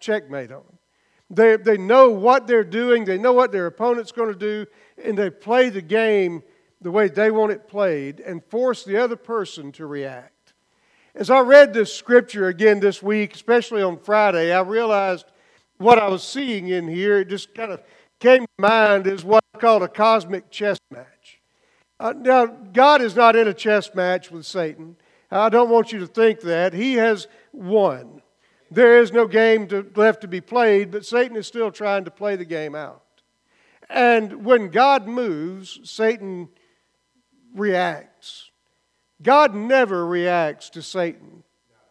checkmate on them. They know what they're doing. They know what their opponent's going to do, and they play the game the way they want it played and force the other person to react. As I read this scripture again this week, especially on Friday, I realized what I was seeing in here. It just kind of came to mind as what I call a cosmic chess match. Now, God is not in a chess match with Satan. I don't want you to think that. He has won. There is no game left to be played, but Satan is still trying to play the game out. And when God moves, Satan reacts. God never reacts to Satan.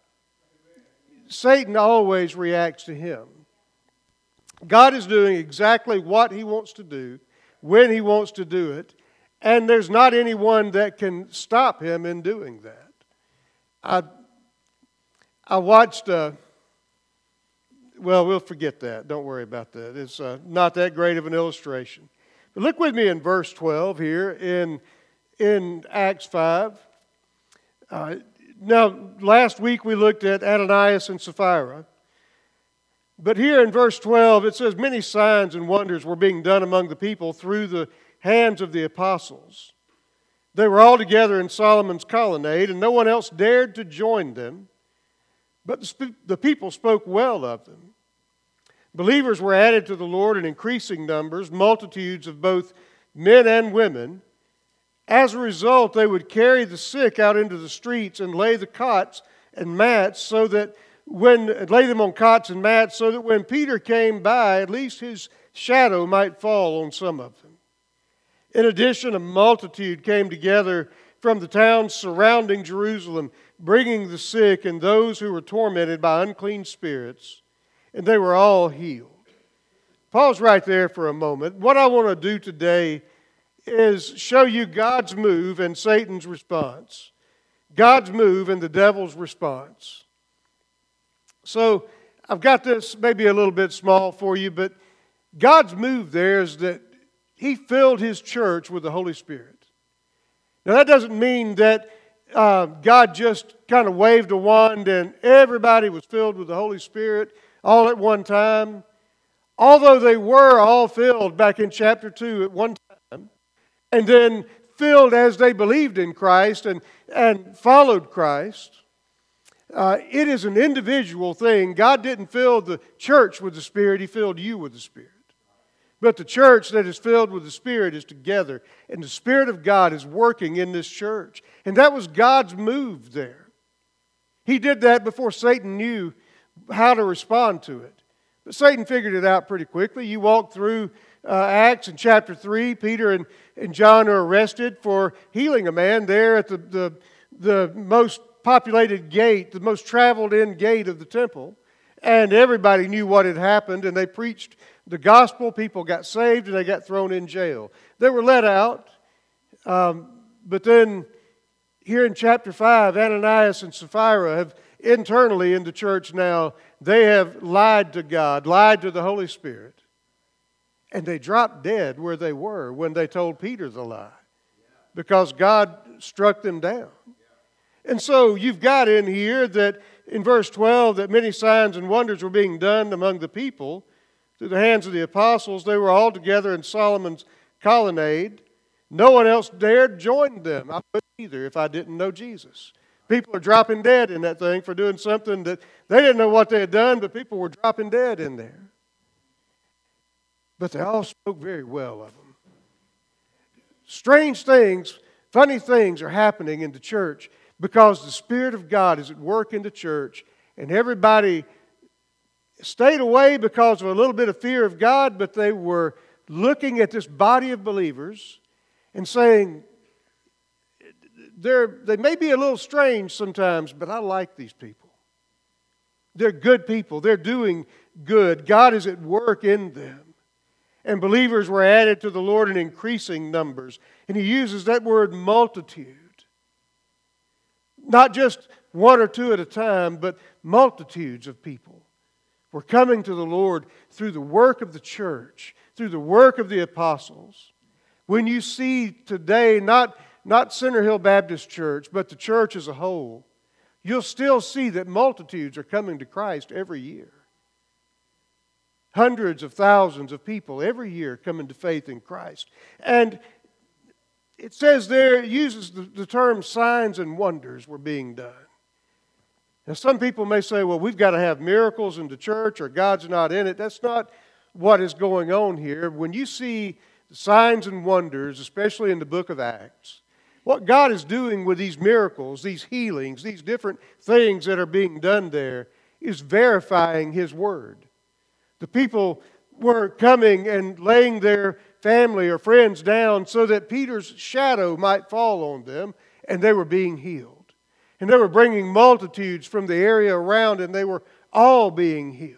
Satan always reacts to him. God is doing exactly what He wants to do, when He wants to do it, and there's not anyone that can stop Him in doing that. I watched, well, we'll forget that. Don't worry about that. It's not that great of an illustration. But look with me in verse 12 here in Acts 5. Now, last week we looked at Ananias and Sapphira. But here in verse 12 it says, many signs and wonders were being done among the people through the hands of the apostles. They were all together in Solomon's colonnade, and no one else dared to join them. But the people spoke well of them. Believers were added to the Lord in increasing numbers, multitudes of both men and women. As a result, they would carry the sick out into the streets and lay the cots and mats lay them on cots and mats so that when Peter came by, at least his shadow might fall on some of them. In addition, a multitude came together from the towns surrounding Jerusalem, bringing the sick and those who were tormented by unclean spirits, and they were all healed. Pause right there for a moment. What I want to do today is show you God's move and Satan's response. God's move and the devil's response. So I've got this maybe a little bit small for you, but God's move there is that He filled His church with the Holy Spirit. Now that doesn't mean that God just kind of waved a wand and everybody was filled with the Holy Spirit all at one time. Although they were all filled back in chapter 2 at one time, and then filled as they believed in Christ and followed Christ, it is an individual thing. God didn't fill the church with the Spirit, He filled you with the Spirit. But the church that is filled with the Spirit is together, and the Spirit of God is working in this church. And that was God's move there. He did that before Satan knew how to respond to it. But Satan figured it out pretty quickly. You walk through Acts in chapter 3, Peter and John are arrested for healing a man there at the most populated gate, the most traveled in gate of the temple. And everybody knew what had happened, and they preached the gospel. People got saved, and they got thrown in jail. They were let out. But then here in chapter 5, Ananias and Sapphira have internally in the church now, they have lied to God, lied to the Holy Spirit. And they dropped dead where they were when they told Peter the lie. Because God struck them down. And so you've got in here that in verse 12 that many signs and wonders were being done among the people through the hands of the apostles. They were all together in Solomon's colonnade. No one else dared join them. I wouldn't either if I didn't know Jesus. People are dropping dead in that thing for doing something that they didn't know what they had done, but people were dropping dead in there. But they all spoke very well of them. Strange things, funny things are happening in the church because the Spirit of God is at work in the church, and everybody stayed away because of a little bit of fear of God, but they were looking at this body of believers and saying, they may be a little strange sometimes, but I like these people. They're good people. They're doing good. God is at work in them. And believers were added to the Lord in increasing numbers. And He uses that word multitude. Not just one or two at a time, but multitudes of people were coming to the Lord through the work of the church, through the work of the apostles. When you see today, not Center Hill Baptist Church, but the church as a whole, you'll still see that multitudes are coming to Christ every year. Hundreds of thousands of people every year coming to faith in Christ. And it says there, it uses the term signs and wonders were being done. Now, some people may say, well, we've got to have miracles in the church or God's not in it. That's not what is going on here. When you see the signs and wonders, especially in the book of Acts, what God is doing with these miracles, these healings, these different things that are being done there is verifying His Word. The people were coming and laying their family or friends down so that Peter's shadow might fall on them, and they were being healed. And they were bringing multitudes from the area around, and they were all being healed.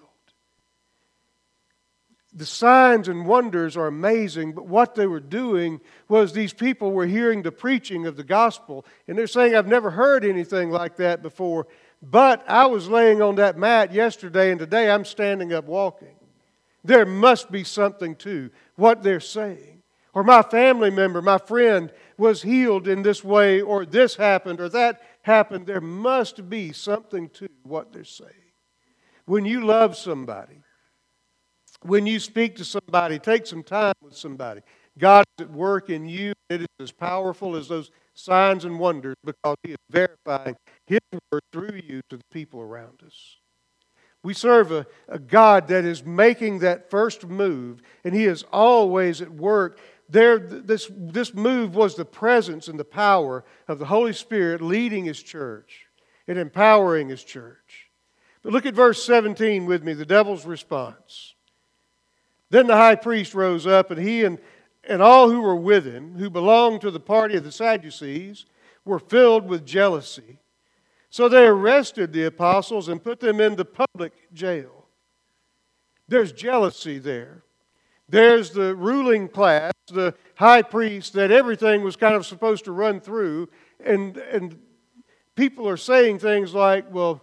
The signs and wonders are amazing, but what they were doing was these people were hearing the preaching of the gospel, and they're saying, I've never heard anything like that before, but I was laying on that mat yesterday, and today I'm standing up walking. There must be something to what they're saying. Or my family member, my friend, was healed in this way, or this happened, or that happened. There must be something to what they're saying. When you love somebody, when you speak to somebody, take some time with somebody, God is at work in you. It is as powerful as those signs and wonders because He is verifying His word through you to the people around us. We serve a God that is making that first move, and He is always at work. This move was the presence and the power of the Holy Spirit leading His church and empowering His church. But look at verse 17 with me, the devil's response. Then the high priest rose up, and he and all who were with him, who belonged to the party of the Sadducees, were filled with jealousy. So they arrested the apostles and put them in the public jail. There's jealousy there. There's the ruling class, the high priest that everything was kind of supposed to run through. And people are saying things like, well,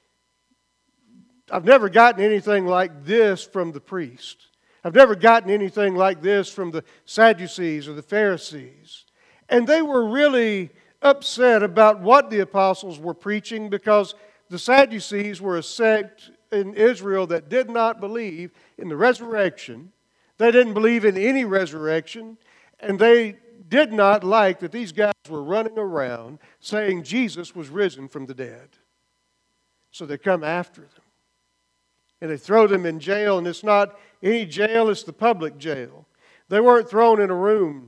I've never gotten anything like this from the priest. I've never gotten anything like this from the Sadducees or the Pharisees. And they were really upset about what the apostles were preaching because the Sadducees were a sect in Israel that did not believe in the resurrection. They didn't believe in any resurrection, and they did not like that these guys were running around saying Jesus was risen from the dead. So they come after them. And they throw them in jail, and it's not any jail, it's the public jail. They weren't thrown in a room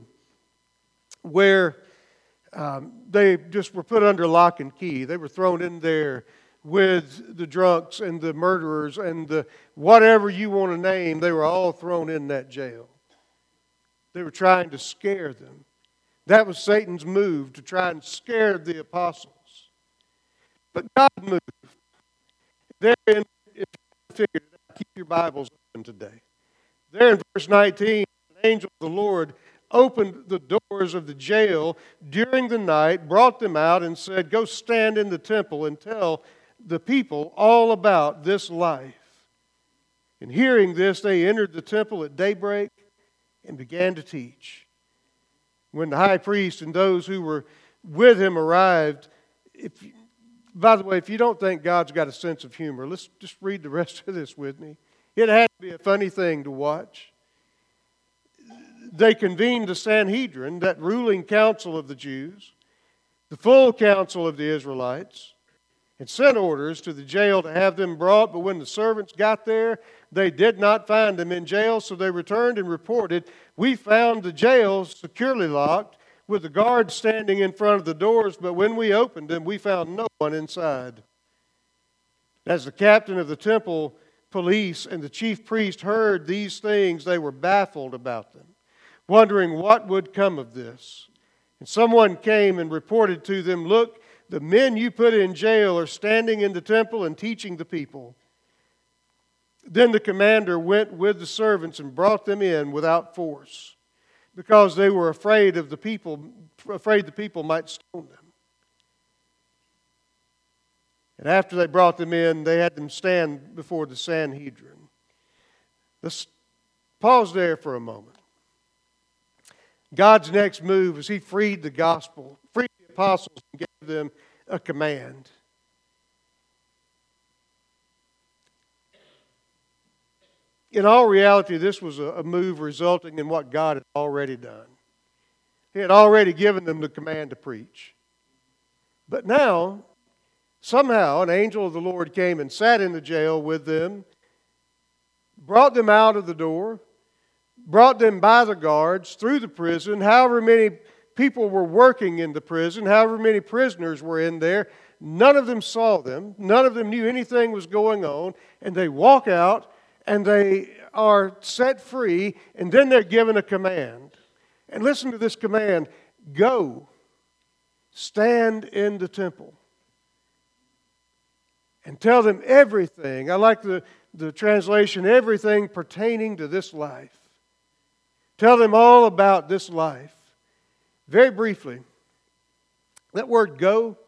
where they just were put under lock and key. They were thrown in there with the drunks and the murderers and the whatever you want to name. They were all thrown in that jail. They were trying to scare them. That was Satan's move, to try and scare the apostles. But God moved. Therein, if you figured it out, keep your Bibles open today. There in verse 19, an angel of the Lord opened the doors of the jail during the night, brought them out, and said, go stand in the temple and tell the people all about this life. And hearing this, they entered the temple at daybreak and began to teach. When the high priest and those who were with him arrived, by the way, if you don't think God's got a sense of humor, let's just read the rest of this with me. It had to be a funny thing to watch. They convened the Sanhedrin, that ruling council of the Jews, the full council of the Israelites, and sent orders to the jail to have them brought. But when the servants got there, they did not find them in jail, so they returned and reported, we found the jail securely locked, with the guards standing in front of the doors, but when we opened them, we found no one inside. As the captain of the temple police and the chief priest heard these things, they were baffled about them, wondering what would come of this. And someone came and reported to them, look, the men you put in jail are standing in the temple and teaching the people. Then the commander went with the servants and brought them in without force, because they were afraid the people might stone them. And after they brought them in, they had them stand before the Sanhedrin. Let's pause there for a moment. God's next move is He freed the gospel, freed the apostles, and gave them a command. In all reality, this was a move resulting in what God had already done. He had already given them the command to preach. But now, somehow, an angel of the Lord came and sat in the jail with them, brought them out of the door, brought them by the guards through the prison. However many people were working in the prison, however many prisoners were in there, none of them saw them. None of them knew anything was going on. And they walk out and they are set free, and then they're given a command. And listen to this command: go, stand in the temple, and tell them everything. I like the translation, everything pertaining to this life. Tell them all about this life. Very briefly, that word go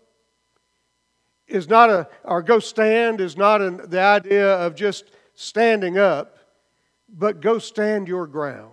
is not or go stand is not the idea of just standing up, but go stand your ground.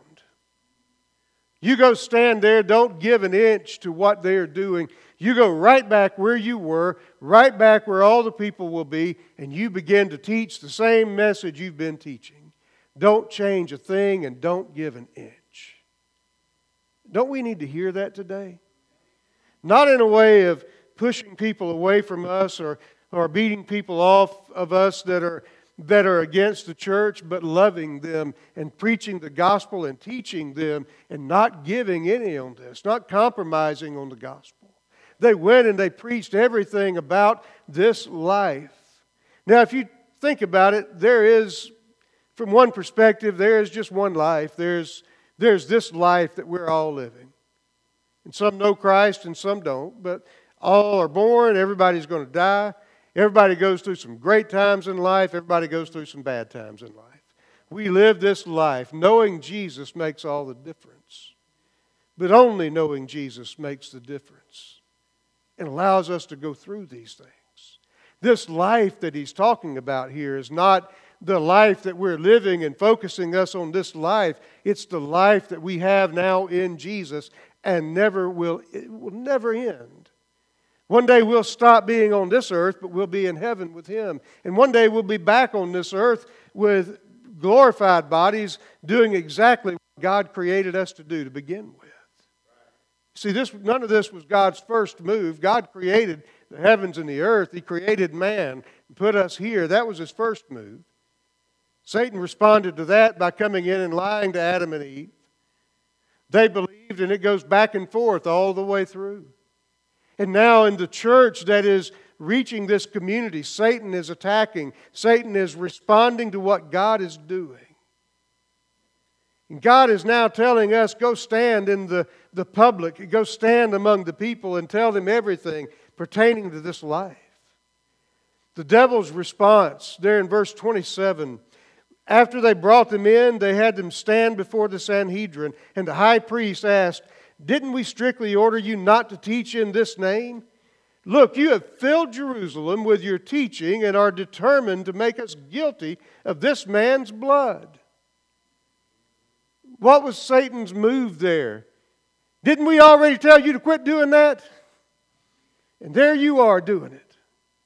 You go stand there, don't give an inch to what they're doing. You go right back where you were, right back where all the people will be, and you begin to teach the same message you've been teaching. Don't change a thing and don't give an inch. Don't we need to hear that today? Not in a way of pushing people away from us or beating people off of us that are against the church, but loving them and preaching the gospel and teaching them and not giving any on this, not compromising on the gospel. They went and they preached everything about this life. Now, if you think about it, there is, from one perspective, there is just one life. There's this life that we're all living. And some know Christ and some don't, but all are born, everybody's going to die. Everybody goes through some great times in life. Everybody goes through some bad times in life. We live this life. Knowing Jesus makes all the difference. But only knowing Jesus makes the difference. It allows us to go through these things. This life that he's talking about here is not the life that we're living and focusing us on this life. It's the life that we have now in Jesus and it will never end. One day we'll stop being on this earth, but we'll be in heaven with Him. And one day we'll be back on this earth with glorified bodies doing exactly what God created us to do to begin with. See, none of this was God's first move. God created the heavens and the earth. He created man and put us here. That was His first move. Satan responded to that by coming in and lying to Adam and Eve. They believed, and it goes back and forth all the way through. And now in the church that is reaching this community, Satan is attacking. Satan is responding to what God is doing. And God is now telling us, go stand in the public, go stand among the people and tell them everything pertaining to this life. The devil's response, there in verse 27, after they brought them in, they had them stand before the Sanhedrin, and the high priest asked, didn't we strictly order you not to teach in this name? Look, you have filled Jerusalem with your teaching and are determined to make us guilty of this man's blood. What was Satan's move there? Didn't we already tell you to quit doing that? And there you are doing it.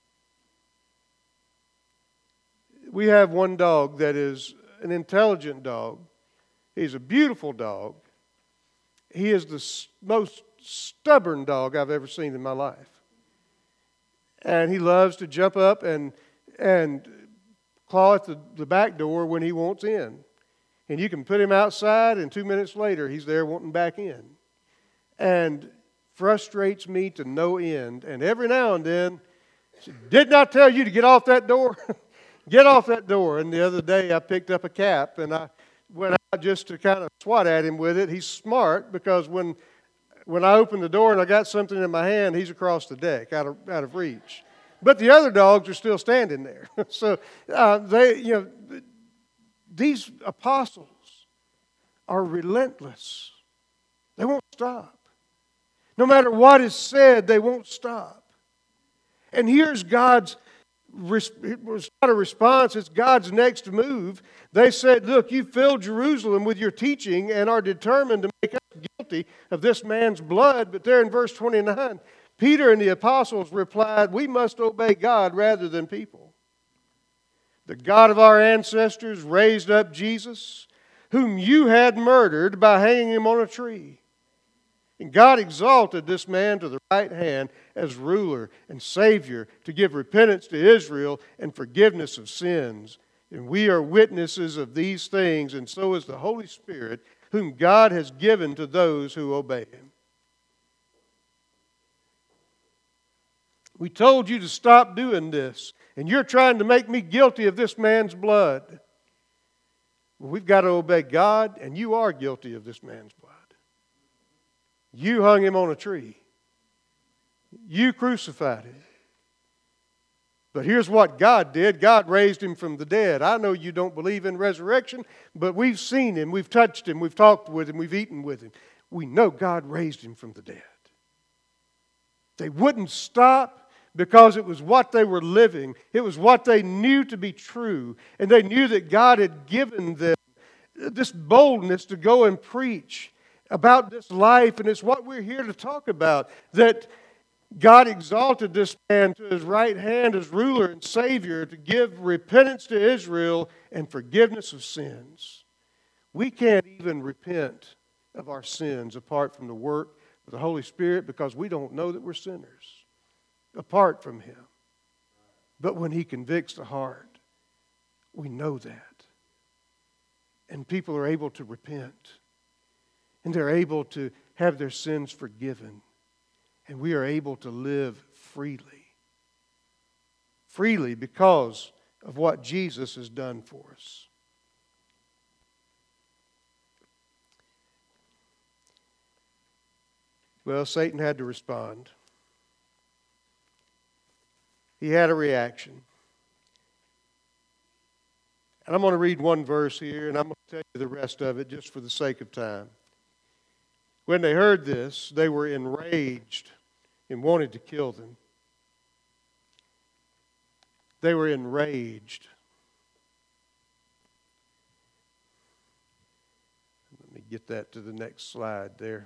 We have one dog that is an intelligent dog. He's a beautiful dog. He is the most stubborn dog I've ever seen in my life. And he loves to jump up and claw at the back door when he wants in. And you can put him outside, and 2 minutes later, he's there wanting back in. And frustrates me to no end. And every now and then, did not tell you to get off that door? Get off that door. And the other day, I picked up a cap, and I went out just to kind of swat at him with it. He's smart because when I open the door and I got something in my hand, he's across the deck, out of reach. But the other dogs are still standing there. So these apostles are relentless. They won't stop. No matter what is said, they won't stop. And here's God's it was not a response, it's God's next move. They said, look, you filled Jerusalem with your teaching and are determined to make us guilty of this man's blood. But there in verse 29, Peter and the apostles replied, we must obey God rather than people. The God of our ancestors raised up Jesus, whom you had murdered by hanging him on a tree. And God exalted this man to the right hand as ruler and Savior to give repentance to Israel and forgiveness of sins. And we are witnesses of these things, and so is the Holy Spirit, whom God has given to those who obey him. We told you to stop doing this, and you're trying to make me guilty of this man's blood. Well, we've got to obey God, and you are guilty of this man's blood. You hung him on a tree. You crucified him. But here's what God did. God raised him from the dead. I know you don't believe in resurrection, but we've seen him, we've touched him, we've talked with him, we've eaten with him. We know God raised him from the dead. They wouldn't stop because it was what they were living. It was what they knew to be true. And they knew that God had given them this boldness to go and preach about this life. And it's what we're here to talk about, that God exalted this man to his right hand as ruler and Savior to give repentance to Israel and forgiveness of sins. We can't even repent of our sins apart from the work of the Holy Spirit because we don't know that we're sinners apart from Him. But when He convicts the heart, we know that. And people are able to repent. And they're able to have their sins forgiven. And we are able to live freely. Freely because of what Jesus has done for us. Well, Satan had to respond. He had a reaction. And I'm going to read one verse here, and I'm going to tell you the rest of it just for the sake of time. When they heard this, they were enraged and wanted to kill them. They were enraged. Let me get that to the next slide there.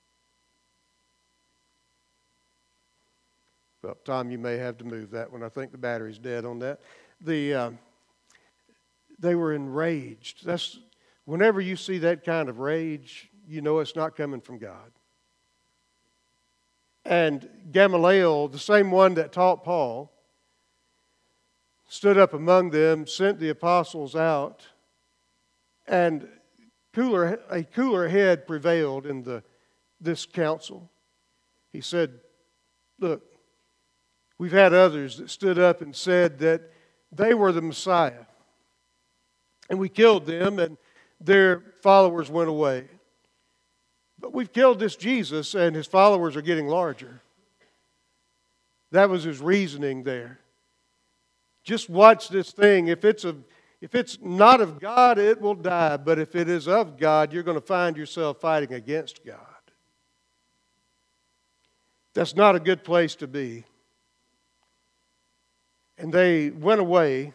Well, Tom, you may have to move that one. I think the battery's dead on that. They were enraged. That's whenever you see that kind of rage, you know it's not coming from God. And Gamaliel, the same one that taught Paul, stood up among them, sent the apostles out, and a cooler head prevailed in this council. He said, look, we've had others that stood up and said that they were the Messiah. And we killed them, and their followers went away. But we've killed this Jesus, and his followers are getting larger. That was his reasoning there. Just watch this thing. If it's not of God, it will die. But if it is of God, you're going to find yourself fighting against God. That's not a good place to be. And they went away.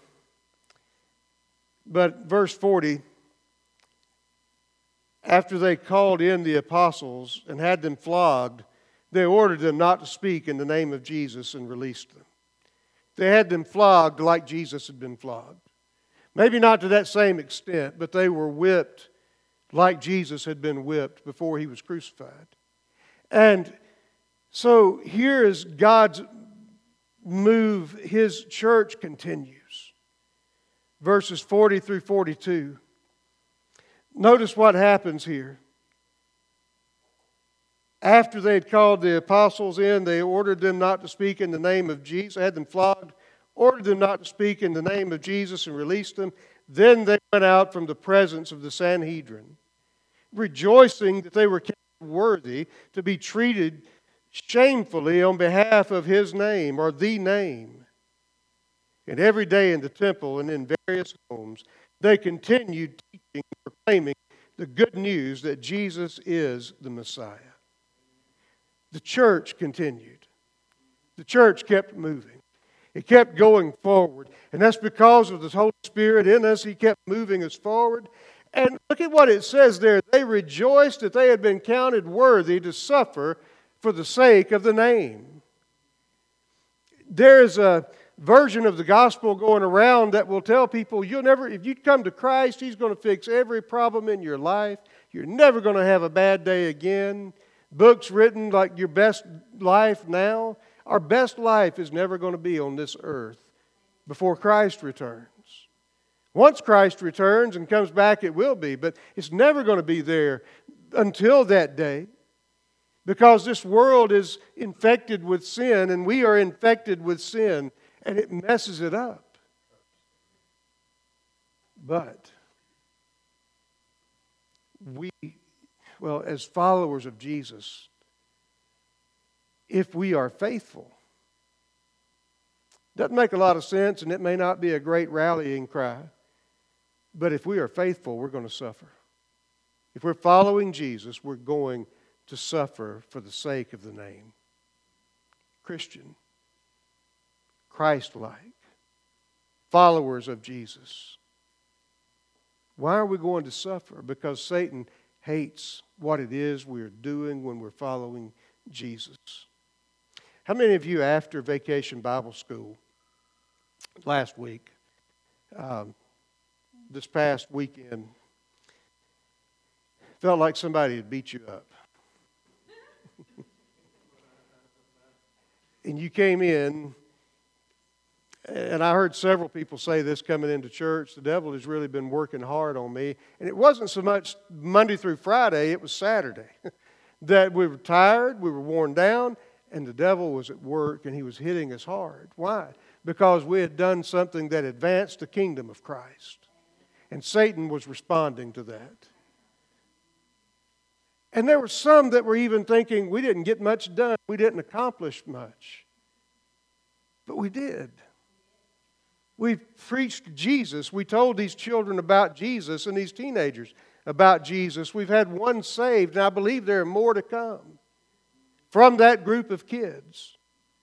But verse 40, after they called in the apostles and had them flogged, they ordered them not to speak in the name of Jesus and released them. They had them flogged like Jesus had been flogged. Maybe not to that same extent, but they were whipped like Jesus had been whipped before he was crucified. And so here is God's move. His church continues. Verses 40 through 42. Notice what happens here. After they had called the apostles in, they ordered them not to speak in the name of Jesus. They had them flogged, ordered them not to speak in the name of Jesus and released them. Then they went out from the presence of the Sanhedrin, rejoicing that they were counted worthy to be treated shamefully on behalf of his name or the name. And every day in the temple and in various homes, they continued teaching and proclaiming the good news that Jesus is the Messiah. The church continued. The church kept moving. It kept going forward. And that's because of the Holy Spirit in us. He kept moving us forward. And look at what it says there. They rejoiced that they had been counted worthy to suffer for the sake of the name. There's a version of the gospel going around that will tell people if you come to Christ, He's going to fix every problem in your life. You're never going to have a bad day again. Books written like your best life now. Our best life is never going to be on this earth before Christ returns. Once Christ returns and comes back, it will be, but it's never going to be there until that day, because this world is infected with sin, and we are infected with sin, and it messes it up. But as followers of Jesus, if we are faithful, doesn't make a lot of sense, and it may not be a great rallying cry, but if we are faithful, we're going to suffer. If we're following Jesus, we're going to suffer for the sake of the name. Christian, Christ-like, followers of Jesus. Why are we going to suffer? Because Satan hates what it is we're doing when we're following Jesus. How many of you, after Vacation Bible School last week, this past weekend, felt like somebody had beat you up? And you came in, and I heard several people say this coming into church, the devil has really been working hard on me. And it wasn't so much Monday through Friday, it was Saturday. That we were tired, we were worn down, and the devil was at work and he was hitting us hard. Why? Because we had done something that advanced the kingdom of Christ. And Satan was responding to that. And there were some that were even thinking, we didn't get much done. We didn't accomplish much. But we did. We preached Jesus. We told these children about Jesus and these teenagers about Jesus. We've had one saved, and I believe there are more to come from that group of kids.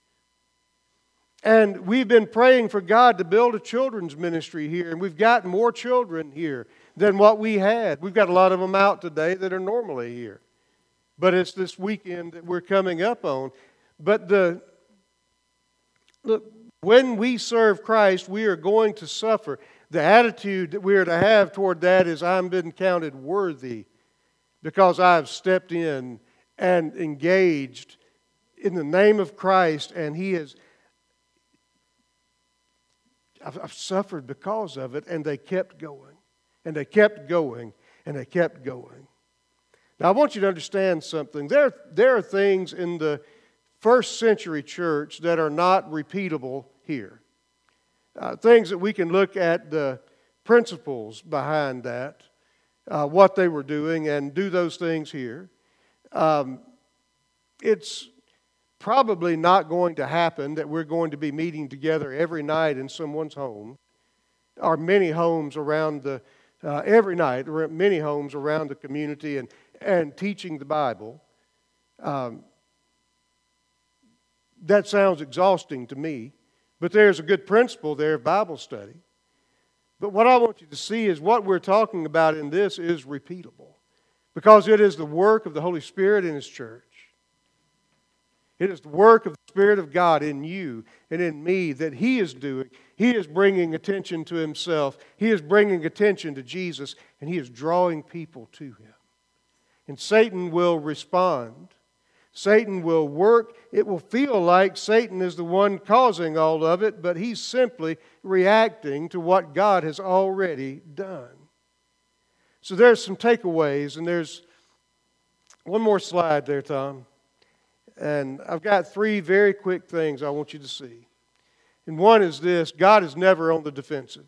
And we've been praying for God to build a children's ministry here, and we've got more children here than what we had. We've got a lot of them out today that are normally here. But it's this weekend that we're coming up on. But look, when we serve Christ, we are going to suffer. The attitude that we are to have toward that is, I've been counted worthy because I've stepped in and engaged in the name of Christ, and I've suffered because of it, and they kept going, and they kept going, and they kept going. Now, I want you to understand something. There are things in the first century church that are not repeatable here. Things that we can look at the principles behind that, what they were doing, and do those things here. It's probably not going to happen that we're going to be meeting together every night in someone's home, or many homes around every night, many homes around the community, and teaching the Bible. That sounds exhausting to me, but there's a good principle there of Bible study. But what I want you to see is what we're talking about in this is repeatable, because it is the work of the Holy Spirit in His church. It is the work of the Spirit of God in you and in me that He is doing. He is bringing attention to Himself. He is bringing attention to Jesus, and He is drawing people to Him. And Satan will respond. Satan will work. It will feel like Satan is the one causing all of it, but he's simply reacting to what God has already done. So there's some takeaways, and there's one more slide there, Tom. And I've got 3 very quick things I want you to see. And one is this: God is never on the defensive.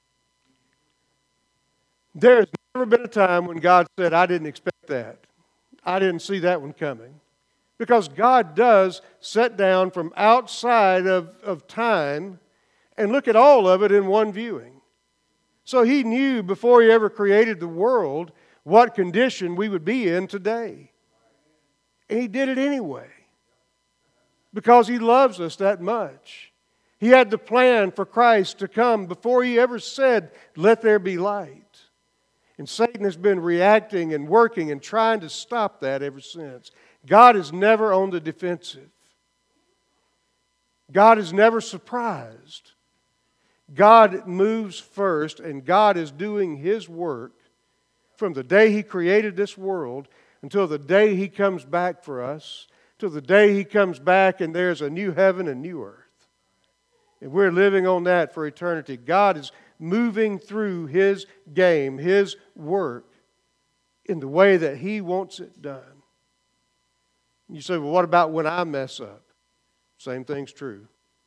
There has never been a time when God said, I didn't expect that. I didn't see that one coming. Because God does sit down from outside of time and look at all of it in one viewing. So He knew before He ever created the world what condition we would be in today. And He did it anyway. Because He loves us that much. He had the plan for Christ to come before He ever said, let there be light. And Satan has been reacting and working and trying to stop that ever since. God is never on the defensive. God is never surprised. God moves first, and God is doing His work from the day He created this world until the day He comes back for us, till the day He comes back and there's a new heaven and new earth. And we're living on that for eternity. God is moving through His game, His work, in the way that He wants it done. You say, well, what about when I mess up? Same thing's true.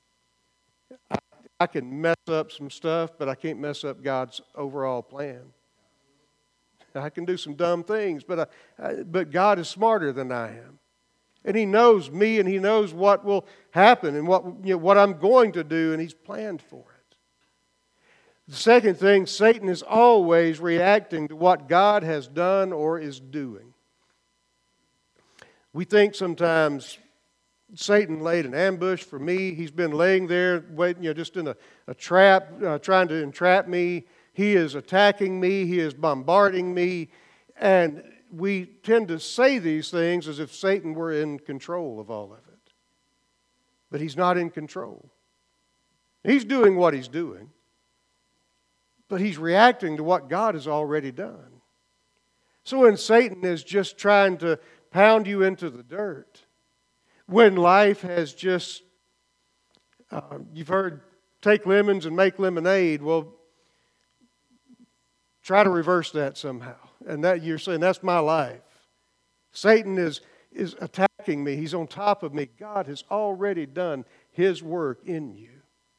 I can mess up some stuff, but I can't mess up God's overall plan. I can do some dumb things, but God is smarter than I am. And He knows me, and He knows what will happen and what I'm going to do, and He's planned for it. The second thing, Satan is always reacting to what God has done or is doing. We think sometimes Satan laid an ambush for me. He's been laying there, waiting, just in a trap, trying to entrap me. He is attacking me. He is bombarding me. And we tend to say these things as if Satan were in control of all of it. But he's not in control. He's doing what he's doing. But he's reacting to what God has already done. So when Satan is just trying to pound you into the dirt, when life has just, you've heard, take lemons and make lemonade. Well, try to reverse that somehow. And that you're saying, that's my life. Satan is attacking me. He's on top of me. God has already done His work in you.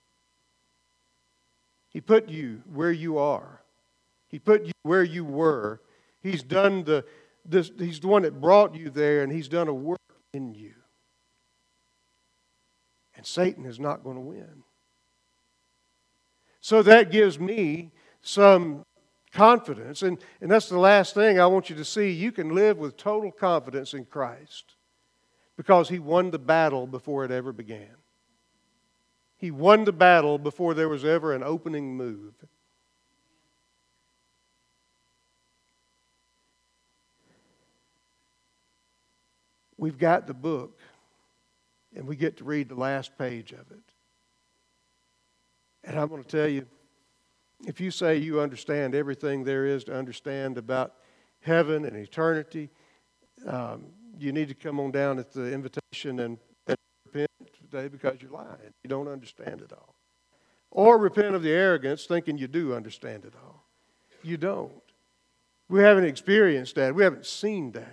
He put you where you are. He put you where you were. He's done He's the one that brought you there, and He's done a work in you. And Satan is not going to win. So that gives me some confidence. And that's the last thing I want you to see. You can live with total confidence in Christ because He won the battle before it ever began. He won the battle before there was ever an opening move. We've got the book. And we get to read the last page of it. And I'm going to tell you, if you say you understand everything there is to understand about heaven and eternity, you need to come on down at the invitation and repent today because you're lying. You don't understand it all. Or repent of the arrogance thinking you do understand it all. You don't. We haven't experienced that. We haven't seen that.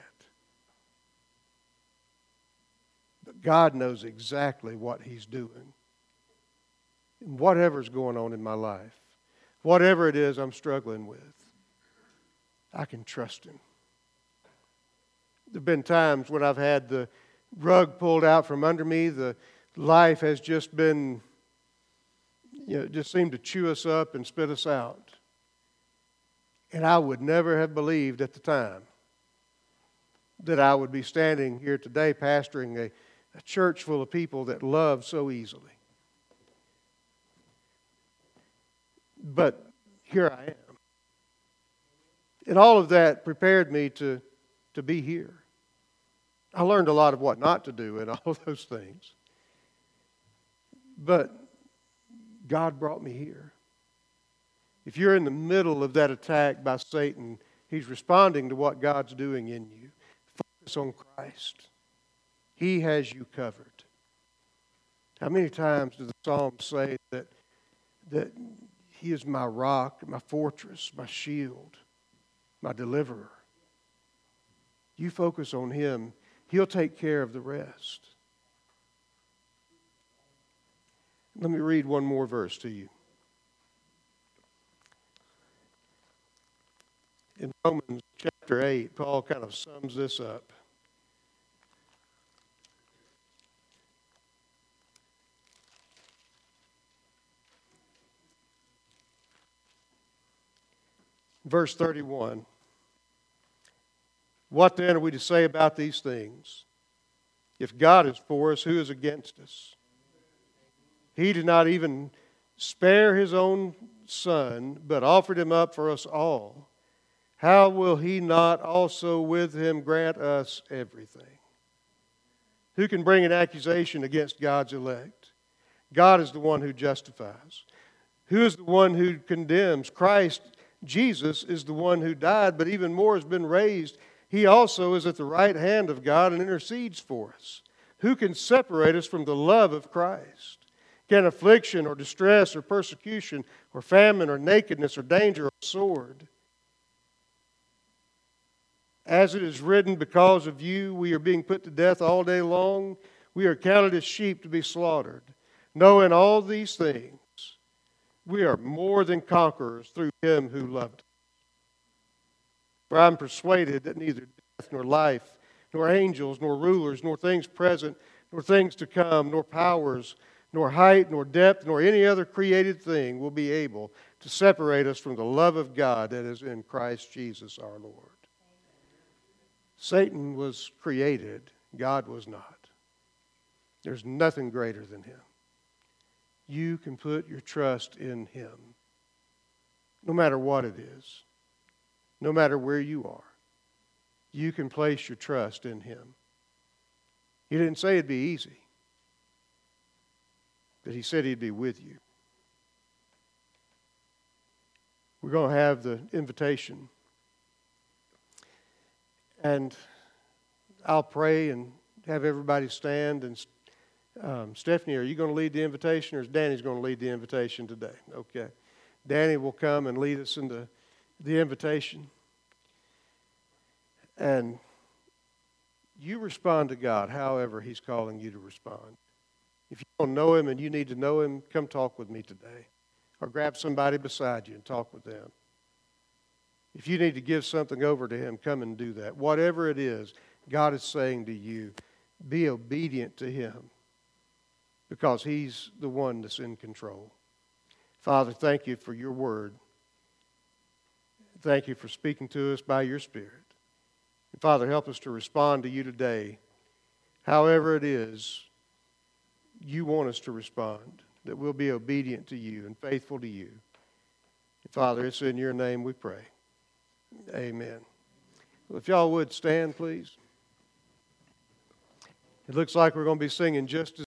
God knows exactly what He's doing. And whatever's going on in my life, whatever it is I'm struggling with, I can trust Him. There have been times when I've had the rug pulled out from under me. The life has just been, just seemed to chew us up and spit us out. And I would never have believed at the time that I would be standing here today pastoring a church full of people that love so easily. But here I am. And all of that prepared me to be here. I learned a lot of what not to do and all of those things. But God brought me here. If you're in the middle of that attack by Satan, he's responding to what God's doing in you. Focus on Christ. He has you covered. How many times do the Psalms say that He is my rock, my fortress, my shield, my deliverer? You focus on Him, He'll take care of the rest. Let me read one more verse to you. In Romans chapter 8, Paul kind of sums this up. Verse 31. What then are we to say about these things? If God is for us, who is against us? He did not even spare His own Son, but offered Him up for us all. How will He not also with Him grant us everything? Who can bring an accusation against God's elect? God is the one who justifies. Who is the one who condemns? Christ Jesus is the one who died, but even more has been raised. He also is at the right hand of God and intercedes for us. Who can separate us from the love of Christ? Can affliction or distress or persecution or famine or nakedness or danger or sword? As it is written, because of you we are being put to death all day long. We are counted as sheep to be slaughtered. Knowing all these things, we are more than conquerors through him who loved us. For I am persuaded that neither death nor life, nor angels, nor rulers, nor things present, nor things to come, nor powers, nor height, nor depth, nor any other created thing will be able to separate us from the love of God that is in Christ Jesus our Lord. Satan was created. God was not. There's nothing greater than him. You can put your trust in him, no matter what it is, no matter where you are. You can place your trust in him. He didn't say it'd be easy, but he said he'd be with you. We're going to have the invitation. And I'll pray and have everybody stand. And Stephanie, are you going to lead the invitation, or is Danny's going to lead the invitation today? Okay. Danny will come and lead us into the invitation. And you respond to God however he's calling you to respond. If you don't know him and you need to know him, come talk with me today. Or grab somebody beside you and talk with them. If you need to give something over to him, come and do that. Whatever it is, God is saying to you, be obedient to him, because he's the one that's in control. Father, thank you for your word. Thank you for speaking to us by your Spirit. And Father, help us to respond to you today, however it is you want us to respond, that we'll be obedient to you and faithful to you. And Father, it's in your name we pray. Amen. Well, if y'all would stand, please. It looks like we're going to be singing just as